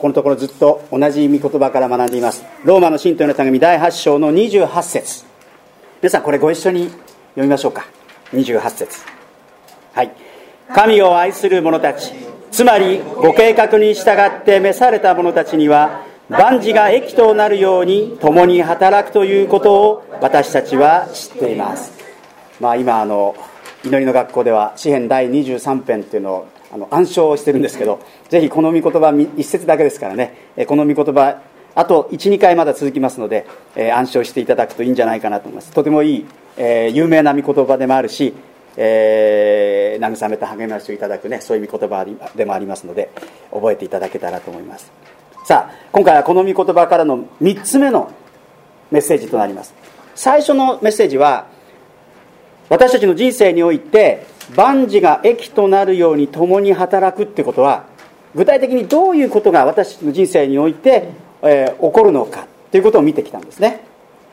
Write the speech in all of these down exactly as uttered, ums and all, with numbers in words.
このところずっと同じ御言葉から学んでいます。ローマの信徒への手紙だいはち章のにじゅうはち節。皆さんこれご一緒に読みましょうか。にじゅうはち節。はい。神を愛する者たち、つまりご計画に従って召された者たちには、万事が益となるように共に働くということを私たちは知っています。まあ今あの祈りの学校では詩編だいにじゅうさん編というのをあの暗唱してるんですけど、ぜひこの御言葉一節だけですからね、この御言葉あと いちにかいまだ続きますので、えー、暗唱していただくといいんじゃないかなと思います。とてもいい、えー、有名な御言葉でもあるし、えー、慰めと励ましをいただくね、そういう御言葉でもありますので、覚えていただけたらと思います。さあ、今回はこの御言葉からのみっつめのメッセージとなります。最初のメッセージは、私たちの人生において万事が益となるように共に働くってことは、具体的にどういうことが私たちの人生において、えー、起こるのかということを見てきたんですね。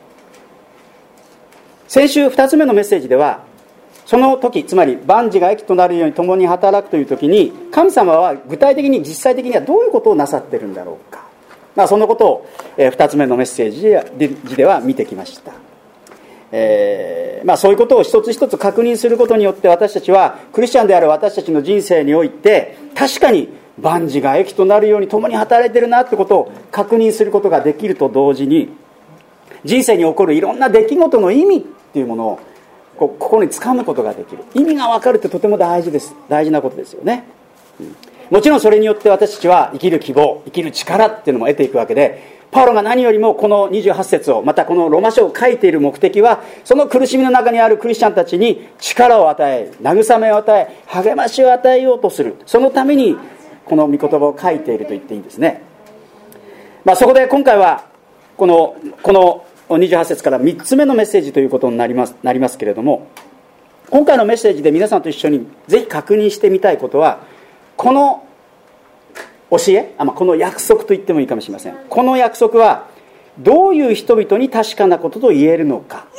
先週ふたつめのメッセージでは、その時、つまり万事が益となるように共に働くという時に、神様は具体的に実際的にはどういうことをなさっているんだろうか、まあ、そのことを、えー、ふたつめのメッセージでは見てきました。えーまあ、そういうことを一つ一つ確認することによって、私たちはクリスチャンである私たちの人生において確かに万事が益となるように共に働いているなってことを確認することができると同時に、人生に起こるいろんな出来事の意味っていうものをこここに掴むことができる。意味が分かるってとても大事です。大事なことですよね、うん、もちろんそれによって私たちは生きる希望、生きる力っていうのも得ていくわけで、パウロが何よりもこのにじゅうはち節を、またこのローマ書を書いている目的は、その苦しみの中にあるクリスチャンたちに力を与え、慰めを与え、励ましを与えようとする、そのためにこの御言葉を書いていると言っていいんですね。まあ、そこで今回はこのこのにじゅうはち節からみっつめのメッセージということになりますなりますけれども、今回のメッセージで皆さんと一緒にぜひ確認してみたいことは、この教え、あ、まあ、この約束と言ってもいいかもしれません。この約束はどういう人々に確かなことと言えるのか。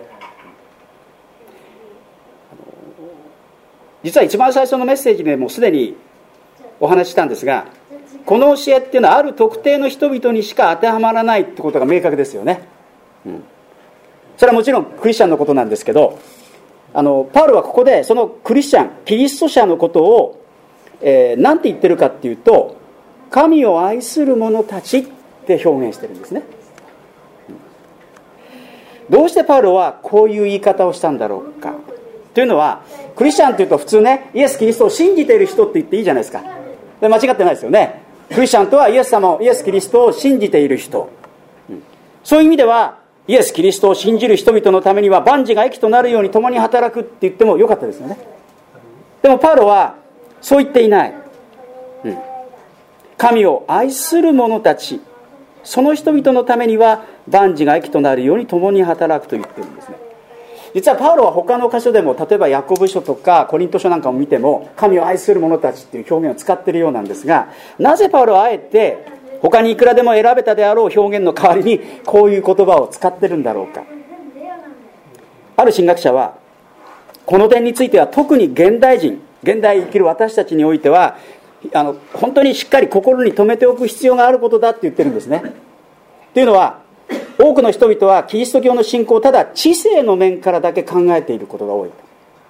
実は一番最初のメッセージでもすでにお話ししたんですが、この教えっていうのはある特定の人々にしか当てはまらないってことが明確ですよね、うん、それはもちろんクリスチャンのことなんですけど、あのパウロはここでそのクリスチャン、キリスト者のことを、えー、なんて言ってるかっていうと、神を愛する者たちって表現してるんですね。どうしてパウロはこういう言い方をしたんだろうかというのは、クリスチャンというと普通ね、イエス・キリストを信じている人って言っていいじゃないですか。で、間違ってないですよね。クリスチャンとはイエス様を、イエス・キリストを信じている人、うん、そういう意味ではイエス・キリストを信じる人々のためには万事が益となるように共に働くって言ってもよかったですよね。でもパウロはそう言っていない、うん、神を愛する者たち、その人々のためには万事が益となるように共に働くと言ってるんですね。実はパウロは他の箇所でも、例えばヤコブ書とかコリント書なんかを見ても、神を愛する者たちっていう表現を使っているようなんですが、なぜパウロはあえて他にいくらでも選べたであろう表現の代わりにこういう言葉を使ってるんだろうか。ある神学者はこの点については、特に現代人、現代生きる私たちにおいては、あの本当にしっかり心に留めておく必要があることだって言ってるんですね。というのは、多くの人々はキリスト教の信仰をただ知性の面からだけ考えていることが多い。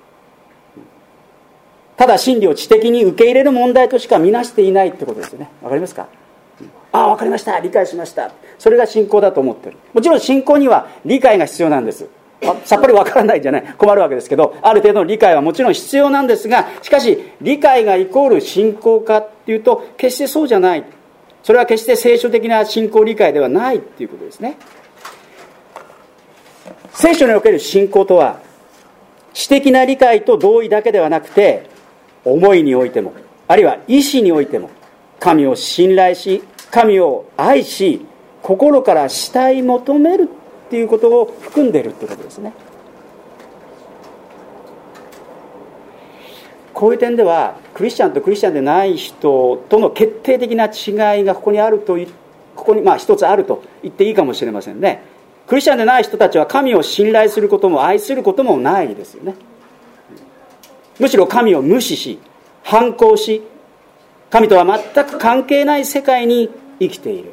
ただ真理を知的に受け入れる問題としか見なしていないってことですよね。わかりますか？ああ、わかりました、理解しました、それが信仰だと思ってる。もちろん信仰には理解が必要なんです。さっぱりわからないじゃない、困るわけですけど、ある程度の理解はもちろん必要なんですが、しかし理解がイコール信仰かっていうと決してそうじゃない。それは決して聖書的な信仰理解ではないっていうことですね。聖書における信仰とは、知的な理解と同意だけではなくて、思いにおいても、あるいは意志においても、神を信頼し、神を愛し、心から慕い求めるっていうことを含んでいるってことですね。こういう点では、クリスチャンとクリスチャンでない人との決定的な違いがここにあると、ここにまあ一つあると言っていいかもしれませんね。クリスチャンでない人たちは神を信頼することも愛することもないですよね。むしろ神を無視し、反抗し、 神とは全く関係ない世界に生きている。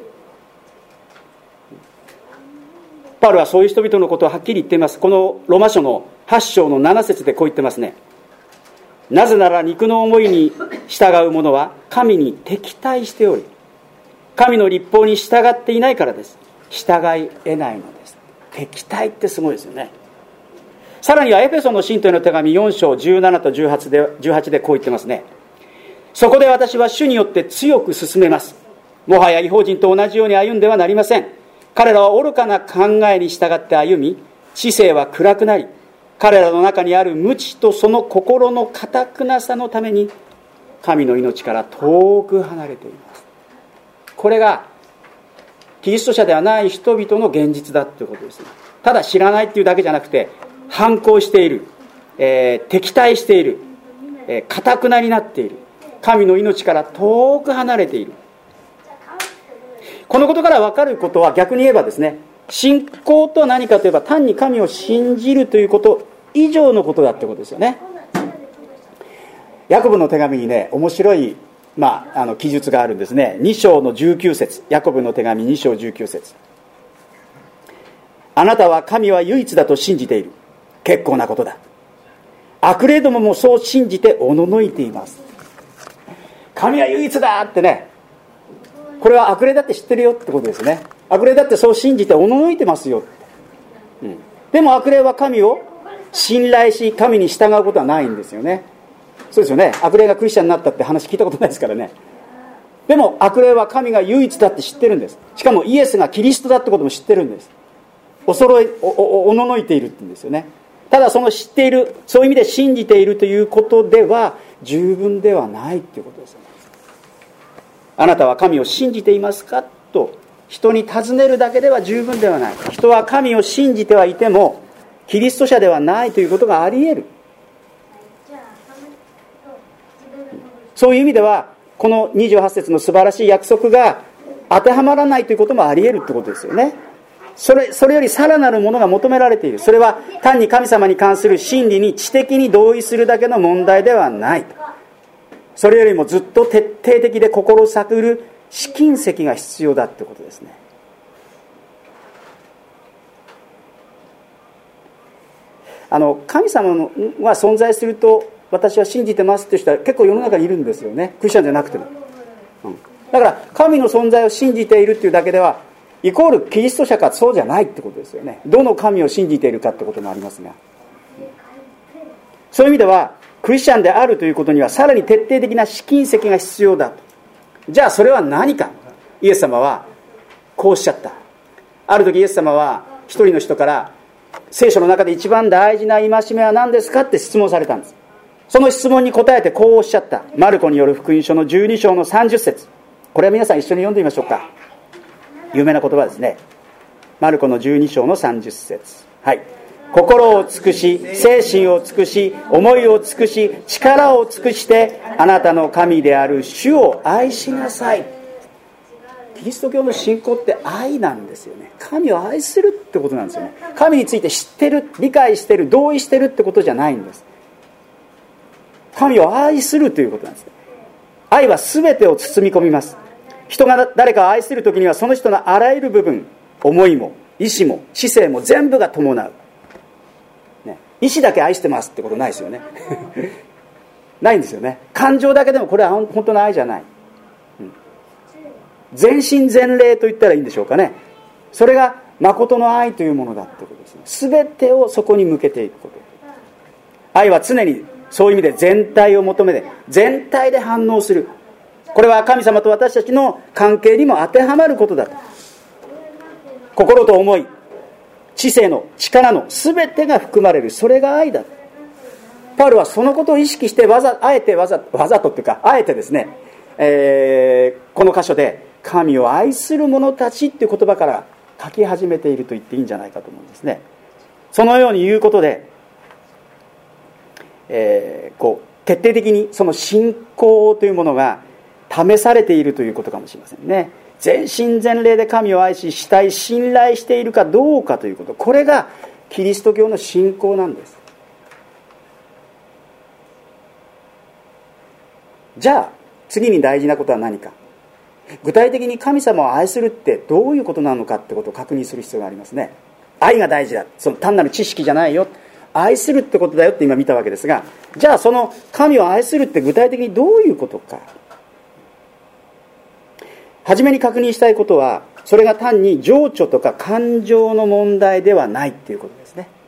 パウロはそういう人々のことをはっきり言っています。このローマ書のはち章のなな節でこう言ってますね。なぜなら肉の思いに従う者は神に敵対しており、神の律法に従っていないからです。従い得ないのです。敵対ってすごいですよね。さらにはエペソの信徒への手紙よん章じゅうななとじゅうはちで、じゅうはちでこう言ってますね。そこで私は主によって強く進めます。もはや異邦人と同じように歩んではなりません。彼らは愚かな考えに従って歩み、知性は暗くなり、彼らの中にある無知とその心の堅くなさのために神の命から遠く離れています。これがキリスト者ではない人々の現実だということですね。ただ知らないっていうだけじゃなくて、反抗している、えー、敵対している、えー、堅くなになっている、神の命から遠く離れている。このことから分かることは、逆に言えばですね、信仰とは何かといえば単に神を信じるということ以上のことだってことですよね。ヤコブの手紙にね、面白い、まあ、あの記述があるんですね。に章のじゅうきゅう節、ヤコブの手紙に章じゅうきゅう節。あなたは神は唯一だと信じている。結構なことだ。悪霊どももそう信じておののいています。神は唯一だってね、これは悪霊だって知ってるよってことですね。悪霊だってそう信じておののいてますよって、うん、でも悪霊は神を信頼し神に従うことはないんですよね。そうですよね。悪霊がクリスチャンになったって話聞いたことないですからね。でも悪霊は神が唯一だって知ってるんです。しかもイエスがキリストだってことも知ってるんです。おそろい お, お, おののいているって言うんですよね。ただその知っている、そういう意味で信じているということでは十分ではないということですよね。あなたは神を信じていますかと人に尋ねるだけでは十分ではない。人は神を信じてはいてもキリスト者ではないということがあり得る。そういう意味ではこのにじゅうはち節の素晴らしい約束が当てはまらないということもあり得るってことですよね。それ、それよりさらなるものが求められている。それは単に神様に関する真理に知的に同意するだけの問題ではない。それよりもずっと徹底的で心探る試金石が必要だってことですね。あの神様は存在すると私は信じてますっていう人は結構世の中にいるんですよね。クリスチャンじゃなくても、うん、だから神の存在を信じているっていうだけではイコールキリスト者か、そうじゃないってことですよね。どの神を信じているかってこともありますが、そういう意味ではクリスチャンであるということにはさらに徹底的な試金石が必要だと。じゃあそれは何か。イエス様はこうおっしゃった。ある時イエス様は一人の人から聖書の中で一番大事な戒めは何ですかって質問されたんです。その質問に答えてこうおっしゃった。マルコによる福音書のじゅうに章のさんじゅっ節。これは皆さん一緒に読んでみましょうか。有名な言葉ですね。マルコのじゅうに章のさんじゅっ節。はい。心を尽くし、精神を尽くし、思いを尽くし、力を尽くしてあなたの神である主を愛しなさい。キリスト教の信仰って愛なんですよね。神を愛するってことなんですよね。神について知ってる、理解してる、同意してるってことじゃないんです。神を愛するということなんです。愛は全てを包み込みます。人が誰かを愛するときにはその人のあらゆる部分、思いも意志も知性も全部が伴う、ね、意志だけ愛してますってことないですよねないんですよね。感情だけでもこれは本当の愛じゃない、うん、全身全霊と言ったらいいんでしょうかね。それが誠の愛というものだってことですね。全てをそこに向けていくこと。愛は常にそういう意味で全体を求めて全体で反応する。これは神様と私たちの関係にも当てはまることだと。心と思い、知性の力の全てが含まれる、それが愛だ。パウロはそのことを意識してわざあえてわざわざとっていうかあえてですね、えー、この箇所で神を愛する者たちっていう言葉から書き始めていると言っていいんじゃないかと思うんですね。そのように言うことで、えー、こう徹底的にその信仰というものが試されているということかもしれませんね。全身全霊で神を愛し慕い信頼しているかどうかということ、これがキリスト教の信仰なんです。じゃあ次に大事なことは何か。具体的に神様を愛するってどういうことなのかってことを確認する必要がありますね。愛が大事だ、その単なる知識じゃないよ、愛するってことだよって今見たわけですが、じゃあその神を愛するって具体的にどういうことか。初めに確認したいことは、それが単に情緒とか感情の問題ではないっていうことですね。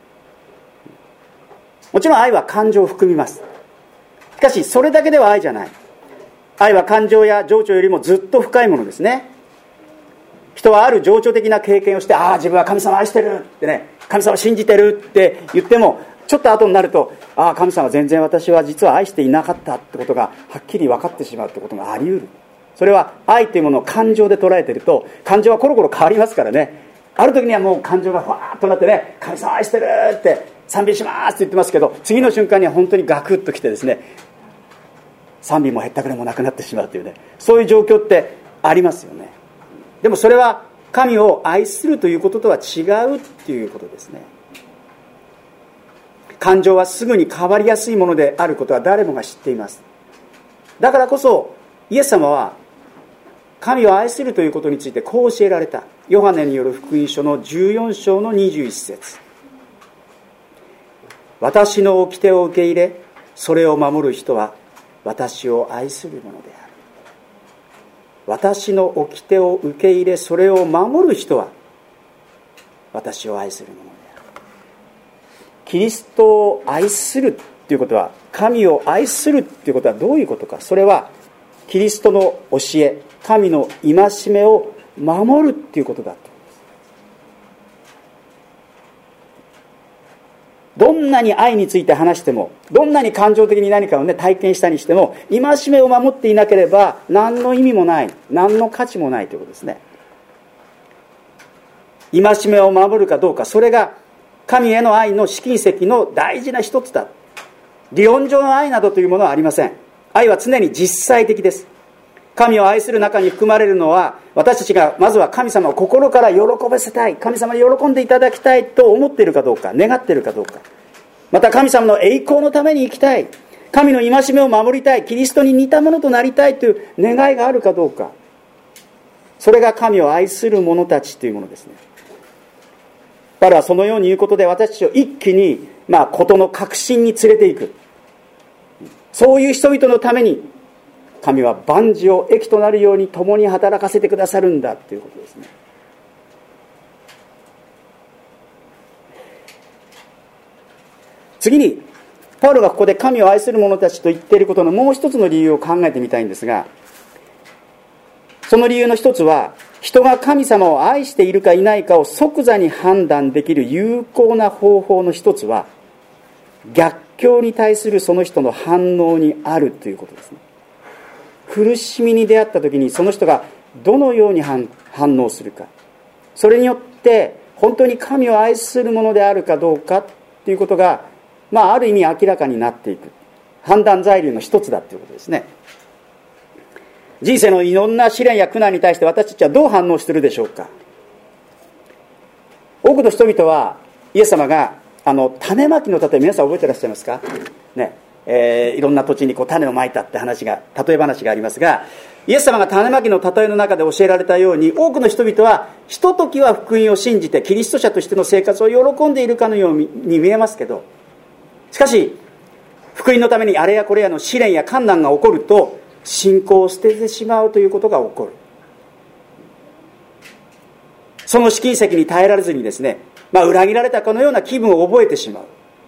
もちろん愛は感情を含みます。しかしそれだけでは愛じゃない。愛は感情や情緒よりもずっと深いものですね。人はある情緒的な経験をして、ああ自分は神様を愛してるってね、神様を信じてるって言っても、ちょっと後になると、ああ神様は全然私は実は愛していなかったってことがはっきり分かってしまうってことがあり得る。それは愛というものを感情で捉えていると、感情はコロコロ変わりますからね。ある時にはもう感情がファーッとなってね、神様を愛してるって賛美しますって言ってますけど、次の瞬間には本当にガクッときてですね、賛美もへったくれもなくなってしまうというね、そういう状況ってありますよね。でもそれは神を愛するということとは違うっていうことですね。感情はすぐに変わりやすいものであることは誰もが知っています。だからこそイエス様は神を愛するということについてこう教えられた。ヨハネによる福音書のじゅうよん章のにじゅういち節。私の掟を受け入れ、それを守る人は私を愛するものである。私の掟を受け入れ、それを守る人は私を愛するものである。キリストを愛するということは、神を愛するということはどういうことか。それはキリストの教え、神の戒めを守るということだと。どんなに愛について話しても、どんなに感情的に何かをね体験したにしても、戒めを守っていなければ何の意味もない、何の価値もないということですね。戒めを守るかどうか、それが神への愛の試金石の大事な一つだ。理論上の愛などというものはありません。愛は常に実際的です。神を愛する中に含まれるのは、私たちがまずは神様を心から喜ばせたい、神様に喜んでいただきたいと思っているかどうか、願っているかどうか、また神様の栄光のために生きたい、神の戒めを守りたい、キリストに似たものとなりたいという願いがあるかどうか、それが神を愛する者たちというものですね。パウロはそのように言うことで、私たちを一気にまあ事の確信に連れていく。そういう人々のために神は万事を益となるように共に働かせてくださるんだということですね。次にパウロがここで神を愛する者たちと言っていることのもう一つの理由を考えてみたいんですが、その理由の一つは、人が神様を愛しているかいないかを即座に判断できる有効な方法の一つは、逆境に対するその人の反応にあるということですね。苦しみに出会った時にその人がどのように反応するか、それによって本当に神を愛するものであるかどうかということが、まあある意味明らかになっていく判断材料の一つだということですね。人生のいろんな試練や苦難に対して私たちはどう反応しているでしょうか。多くの人々はイエス様があの種まきの例え、皆さん覚えてらっしゃいますかね。えー、いろんな土地にこう種をまいたって話が、例え話がありますが、イエス様が種まきの例えの中で教えられたように、多くの人々はひとときは福音を信じてキリスト者としての生活を喜んでいるかのように見えますけど、しかし福音のためにあれやこれやの試練や困難が起こると、信仰を捨ててしまうということが起こる。その試金石に耐えられずにですね、まあ、裏切られたかのような気分を覚えてしまう。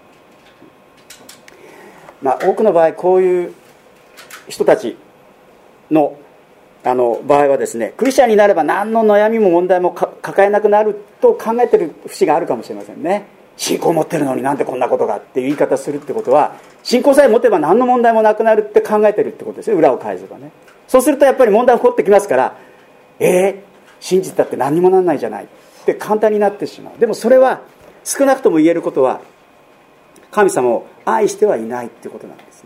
まあ、多くの場合こういう人たち の, あの場合はですね、クリスチャンになれば何の悩みも問題も抱えなくなると考えている節があるかもしれませんね。信仰を持ってるのになんでこんなことがっていう言い方するってことは、信仰さえ持てば何の問題もなくなるって考えてるってことですよ。裏を返せばね。そうするとやっぱり問題が起こってきますから、えー、信じてたって何にもなんないじゃないって簡単になってしまう。でもそれは少なくとも言えることは、神様を愛してはいないっていうことなんですね。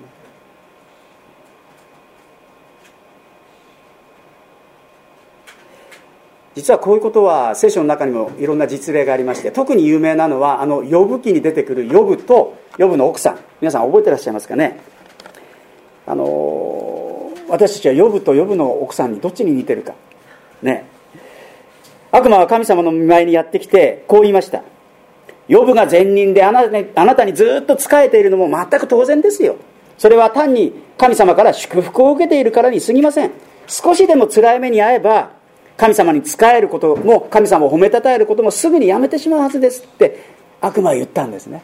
実はこういうことは聖書の中にもいろんな実例がありまして、特に有名なのはあのヨブ記に出てくるヨブとヨブの奥さん、皆さん覚えてらっしゃいますかね。あの私たちはヨブとヨブの奥さんにどっちに似てるかね。悪魔は神様の見舞いにやってきてこう言いました。ヨブが善人であなたに、あなたにずっと仕えているのも全く当然ですよ。それは単に神様から祝福を受けているからに過ぎません。少しでも辛い目に遭えば神様に仕えることも神様を褒めたたえることもすぐにやめてしまうはずですって悪魔は言ったんですね。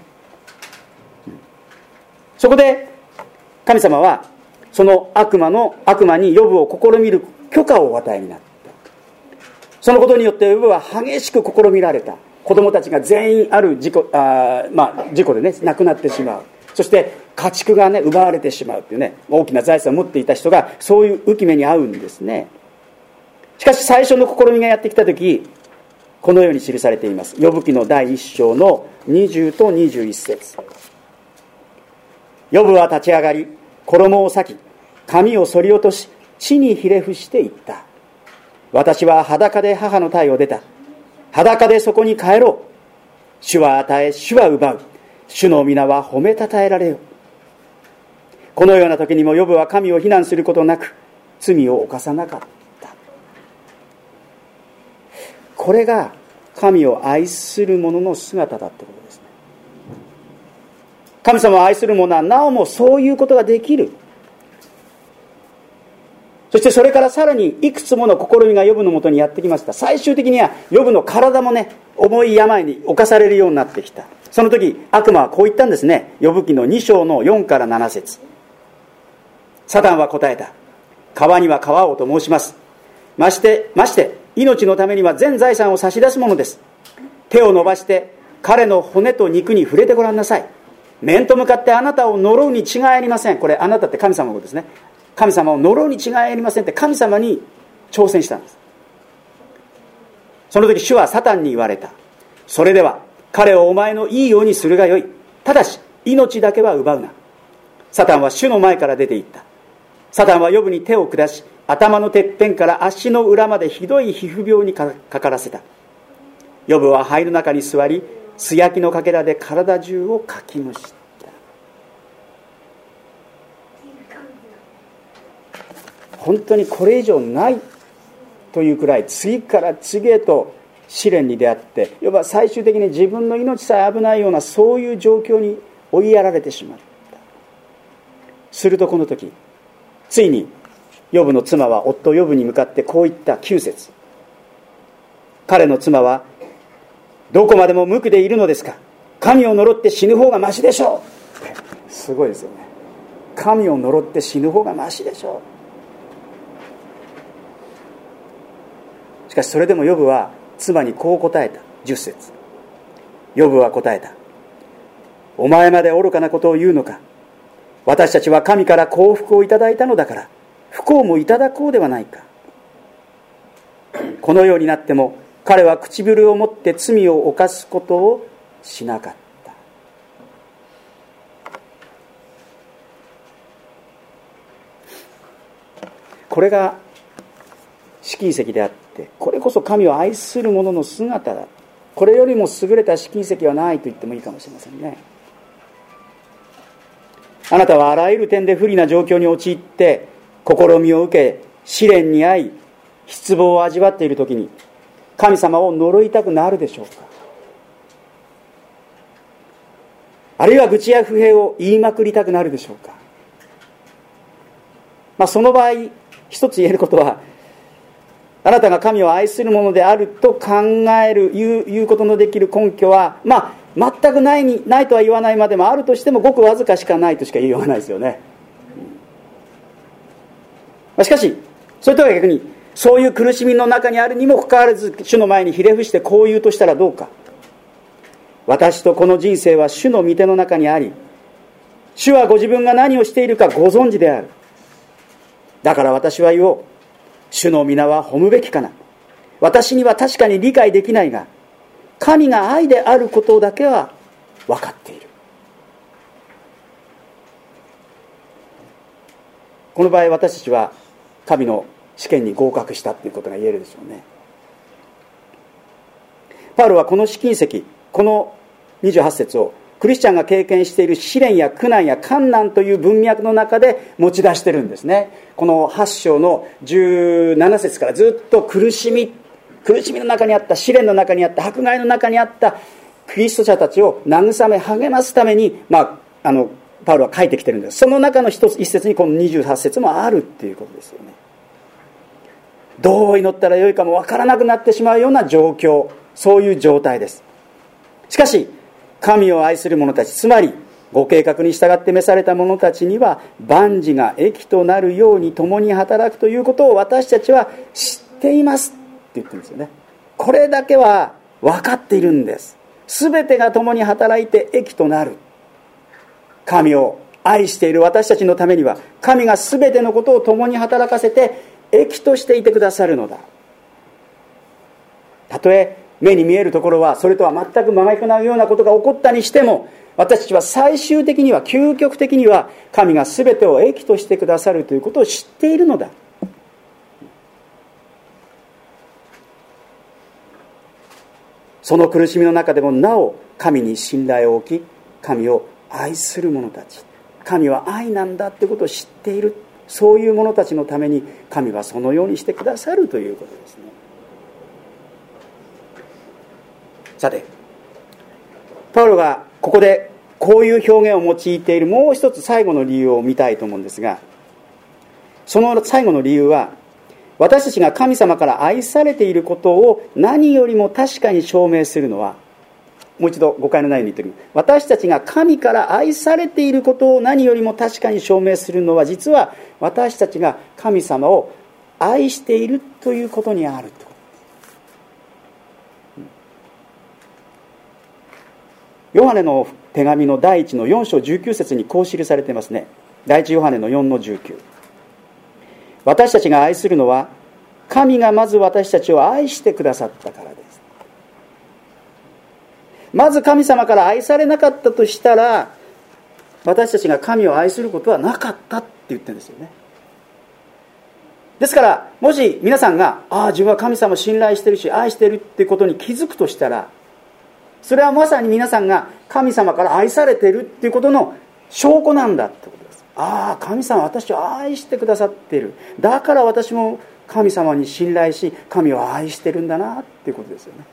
そこで神様はその悪魔の悪魔にヨブを試みる許可をお与えになった。そのことによってヨブは激しく試みられた。子供たちが全員ある事故、あ、まあ、事故でね亡くなってしまう。そして家畜がね奪われてしまうっていうね、大きな財産を持っていた人がそういう憂き目に遭うんですね。しかし最初の試みがやってきた時、このように記されています。ヨブ記の第一章のにじゅうとにじゅういっ節。ヨブは立ち上がり、衣を裂き、髪を剃り落とし、地にひれ伏していった。私は裸で母の胎を出た。裸でそこに帰ろう。主は与え、主は奪う。主の皆は褒めたたえられよ。このような時にもヨブは神を非難することなく罪を犯さなかった。これが神を愛する者の姿だってことですね。神様を愛する者はなおもそういうことができる。そしてそれからさらにいくつもの試みがヨブのもとにやってきました。最終的にはヨブの体もね重い病に侵されるようになってきた。その時悪魔はこう言ったんですね。ヨブ記のに章のよんからなな節。サタンは答えた。川には川をと申します。ましてまして命のためには全財産を差し出すものです。手を伸ばして彼の骨と肉に触れてごらんなさい。面と向かってあなたを呪うに違いありません。これあなたって神様のことですね。神様を呪うに違いありませんって神様に挑戦したんです。その時主はサタンに言われた。それでは彼をお前のいいようにするがよい。ただし命だけは奪うな。サタンは主の前から出て行った。サタンはヨブに手を下し、頭のてっぺんから足の裏までひどい皮膚病にかからせた。ヨブは灰の中に座り、素焼きのかけらで体中をかきむした。本当にこれ以上ないというくらい次から次へと試練に出会って、ヨブは最終的に自分の命さえ危ないようなそういう状況に追いやられてしまった。するとこの時、ついにヨブの妻は夫ヨブに向かってこう言った。きゅう節。彼の妻はどこまでも無垢でいるのですか。神を呪って死ぬ方がましでしょう。すごいですよね。神を呪って死ぬ方がましでしょう。しかしそれでもヨブは妻にこう答えた。じゅっ節。ヨブは答えた。お前まで愚かなことを言うのか。私たちは神から幸福をいただいたのだから不幸もいただこうではないか。このようになっても彼は唇を持って罪を犯すことをしなかった。これが試金石であって、これこそ神を愛する者の姿だ。これよりも優れた試金石はないと言ってもいいかもしれませんね。あなたはあらゆる点で不利な状況に陥って試みを受け試練に遭い失望を味わっているときに神様を呪いたくなるでしょうか。あるいは愚痴や不平を言いまくりたくなるでしょうか。まあ、その場合一つ言えることは、あなたが神を愛するものであると考える言う、言うことのできる根拠は、まあ全くないにないとは言わないまでもあるとしてもごくわずかしかないとしか言いようがないですよね。しかしそれとは逆にそういう苦しみの中にあるにもかかわらず主の前にひれ伏してこう言うとしたらどうか。私とこの人生は主の御手の中にあり、主はご自分が何をしているかご存知である。だから私は言おう。主の皆は褒むべきかな。私には確かに理解できないが、神が愛であることだけは分かっている。この場合私たちは神の試験に合格したということが言えるでしょうね。パウロはこの試金石、このにじゅうはち節をクリスチャンが経験している試練や苦難や患難という文脈の中で持ち出してるんですね。このはち章のじゅうなな節からずっと苦しみ苦しみの中にあった、試練の中にあった、迫害の中にあったキリスト者たちを慰め励ますために、まあ、あのパウロは書いてきてるんです。その中の一つ一節にこのにじゅうはち節もあるっていうことですよね。どう祈ったらよいかもわからなくなってしまうような状況、そういう状態です。しかし神を愛する者たち、つまりご計画に従って召された者たちには万事が益となるように共に働くということを私たちは知っていますって言ってるんですよね。これだけは分かっているんです。すべてが共に働いて益となる。神を愛している私たちのためには神がすべてのことを共に働かせて益としていてくださるのだ。たとえ目に見えるところはそれとは全く真逆なようなことが起こったにしても、私たちは最終的には究極的には神が全てを益としてくださるということを知っているのだ。その苦しみの中でもなお神に信頼を置き、神を愛する者たち、神は愛なんだということを知っている、そういう者たちのために神はそのようにしてくださるということですね。さて、パウロがここでこういう表現を用いているもう一つ最後の理由を見たいと思うんですが、その最後の理由は、私たちが神様から愛されていることを何よりも確かに証明するのは、もう一度誤解のないように言ってみる。私たちが神から愛されていることを何よりも確かに証明するのは、実は私たちが神様を愛しているということにあると。ヨハネの手紙の第一のよん章じゅうきゅう節にこう記されていますね。第一ヨハネのよんのじゅうきゅう。私たちが愛するのは神がまず私たちを愛してくださったからです。まず神様から愛されなかったとしたら、私たちが神を愛することはなかったって言ってるんですよね。ですからもし皆さんがああ自分は神様を信頼してるし愛してるっていうことに気づくとしたら、それはまさに皆さんが神様から愛されているっていうことの証拠なんだってことです。ああ、神様は私を愛してくださっている。だから私も神様に信頼し、神を愛してるんだなっていうことですよね。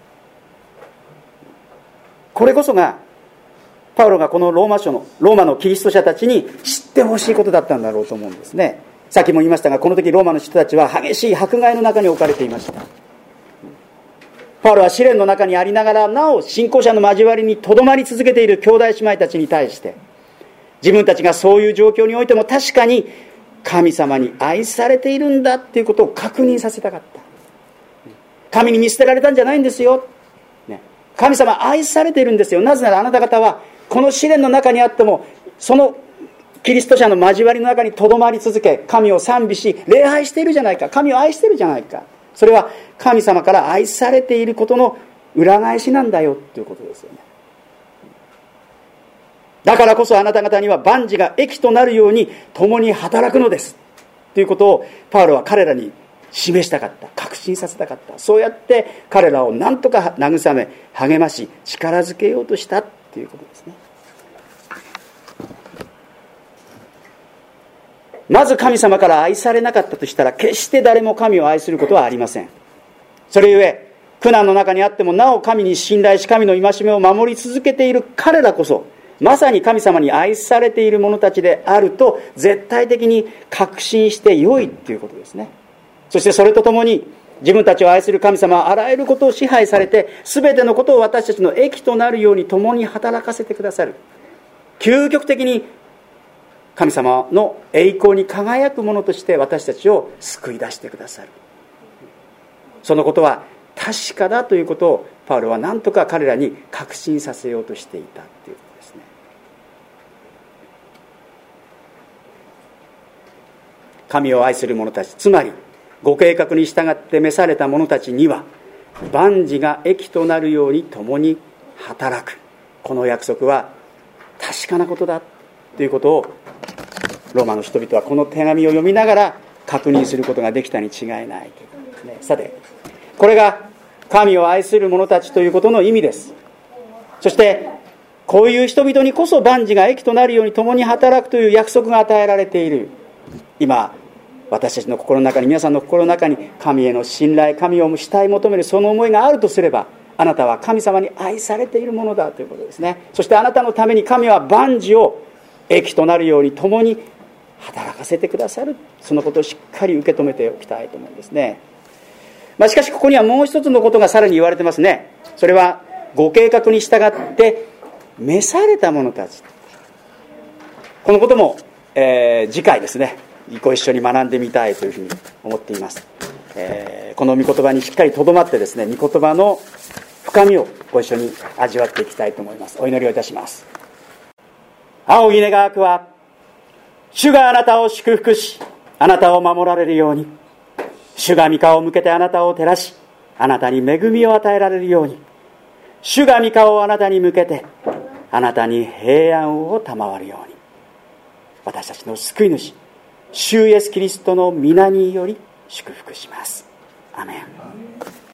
これこそがパウロがこのローマ書のローマのキリスト者たちに知ってほしいことだったんだろうと思うんですね。さっきも言いましたが、この時ローマの人たちは激しい迫害の中に置かれていました。パウロは試練の中にありながらなお信仰者の交わりにとどまり続けている兄弟姉妹たちに対して、自分たちがそういう状況においても確かに神様に愛されているんだっていうことを確認させたかった。神に見捨てられたんじゃないんですよ、ね、神様愛されているんですよ。なぜならあなた方はこの試練の中にあってもそのキリスト者の交わりの中にとどまり続け、神を賛美し礼拝しているじゃないか、神を愛しているじゃないか。それは神様から愛されていることの裏返しなんだよということですよね。だからこそあなた方には万事が益となるように共に働くのですということをパウロは彼らに示したかった、確信させたかった。そうやって彼らを何とか慰め励まし力づけようとしたということですね。まず神様から愛されなかったとしたら、決して誰も神を愛することはありません。それゆえ苦難の中にあってもなお神に信頼し神の戒めを守り続けている彼らこそまさに神様に愛されている者たちであると絶対的に確信してよいということですね。そしてそれとともに自分たちを愛する神様はあらゆることを支配されて、全てのことを私たちの益となるように共に働かせてくださる。究極的に神様の栄光に輝くものとして私たちを救い出してくださる。そのことは確かだということをパウロは何とか彼らに確信させようとしていたということですね。神を愛する者たち、つまりご計画に従って召された者たちには万事が益となるように共に働く。この約束は確かなことだということをローマの人々はこの手紙を読みながら確認することができたに違いないということですね。さて、これが神を愛する者たちということの意味です。そしてこういう人々にこそ万事が益となるように共に働くという約束が与えられている。今私たちの心の中に、皆さんの心の中に神への信頼、神を慕い求めるその思いがあるとすれば、あなたは神様に愛されているものだということですね。そしてあなたのために神は万事を益となるように共に働かせてくださる。そのことをしっかり受け止めておきたいと思うんですね。まあ、しかしここにはもう一つのことがさらに言われてますね。それはご計画に従って召された者たち。このことも、えー、次回ですね、ご一緒に学んでみたいというふうに思っています。えー、この御言葉にしっかりとどまってですね、御言葉の深みをご一緒に味わっていきたいと思います。お祈りをいたします。仰ぎ願わくは、主があなたを祝福し、あなたを守られるように、主が御顔を向けてあなたを照らし、あなたに恵みを与えられるように、主が御顔をあなたに向けてあなたに平安を賜るように、私たちの救い主主イエスキリストの皆により祝福します。アメン。